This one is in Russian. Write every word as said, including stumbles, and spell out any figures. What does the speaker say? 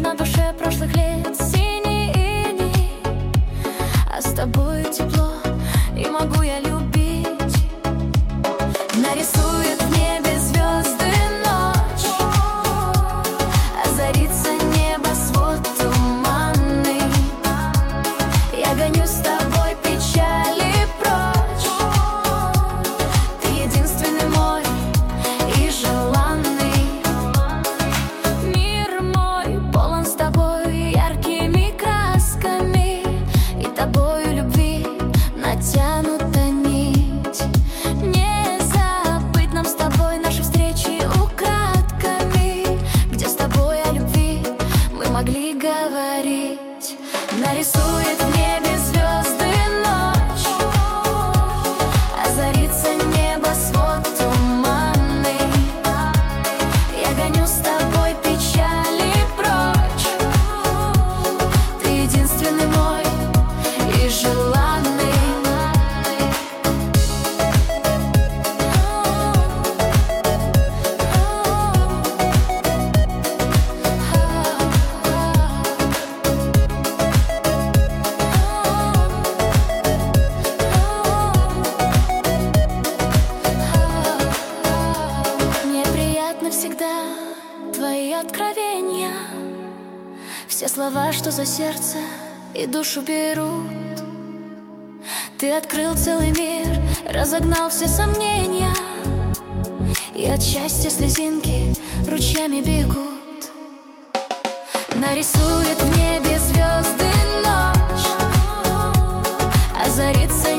на душе прошлых лет синий иней, а с тобой тепло, и могу я любить. Нарисует в небе звезды ночь, озарится небосвод туманный. Я гоню с тобой печали прочь, ты единственный мой и желанный. Мир мой полон с тобой яркими красками, и тобою любви натянута нить. Не забыть нам с тобой наши встречи украдками, где с тобой о любви мы могли говорить. Нарисует в небе звезды ночь, озарится небосвод туманный. Я гоню с тобой печали прочь, ты единственный мой и желанный. Всегда твои откровения, все слова, что за сердце и душу берут. Ты открыл целый мир, разогнал все сомнения, и от счастья слезинки ручьями бегут. Нарисует в небе звезды ночь, озарится